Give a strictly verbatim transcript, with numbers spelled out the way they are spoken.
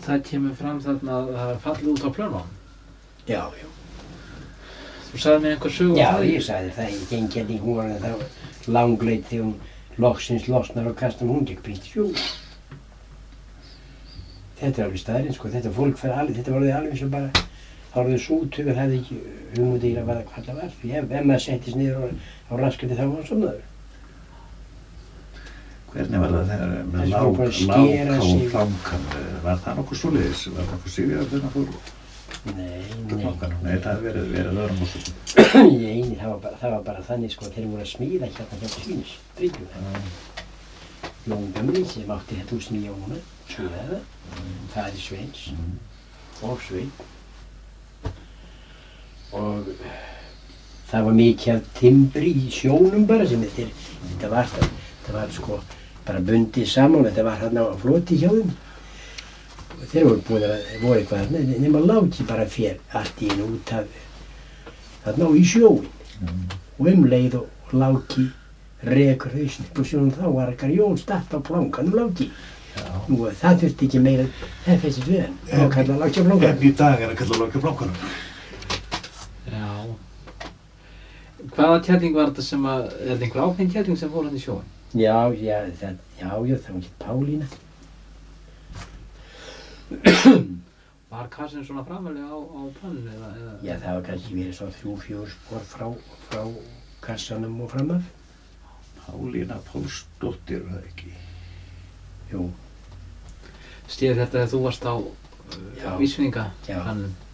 það kemur fram þarna að það er fallið út á plönunum. Já, já. Þú sagði mér einhver sögu. Já, ég sagði það, ég geng hérna í hún var það langleit þegar hún loksins losnar og kastar hún gekk beint í sjó. Þetta er alveg staðurinn, sko, þetta fólk fer alveg, þetta var alveg eins og bara, þá var það sútugur, hafði ekki hugmynd í að hvað það var, því ef, ef maður settist niður á, á raskandi þá var hann somnaður. Hvernig var það þegar með Þess lák, var bara að skera láka og sig. plankan, var það nokkuð svoleiðis? Var það nokkuð sifjað þegar það fór Nei, til nei. plankan? Nei, það hefði verið, verið öðrum orsökum. Nei, það var bara, það var bara þannig, sko, þeir voru að smíða hérna hjá Svínis, Bryggju. Jón Gamli sem átti þetta hús með Jóna, smíðaði það, faðir Sveins og Svein. Og það var mikið af timbri í sjónum bara sem þetta, þetta var, þetta var sko bara bundið saman, þetta var hérna á floti hjá þeim. Og þeir voru búin að, voru eitthvað þarna, nema láti bara fér allt í einu út af, þarna á í sjóin. Mm. Og um leið og Láki rekur hausinn upp á sjónum þá var ekkert Jón statt á plankanum Láki. Já. Nú það þurfti ekki meira, það festist við hann, og kalla Láki á plankanum. En í dag er að kalla láka plankanum. Já. Hvaða kelling var þetta sem að, er þetta einhver ákveðin kelling sem fór hann í sjóin? Já, já, það, já, já, það var ekki Pálína. Var kassin svona framalega á, á plönunni eða, eða? Já, það var kannski verið svona þrjú, fjór spor frá, frá kassanum og fram af. Pálína Pálsdóttir, var það ekki? Jú. Stíði þetta þegar þú varst á Já. vísvinninga? Já. Hann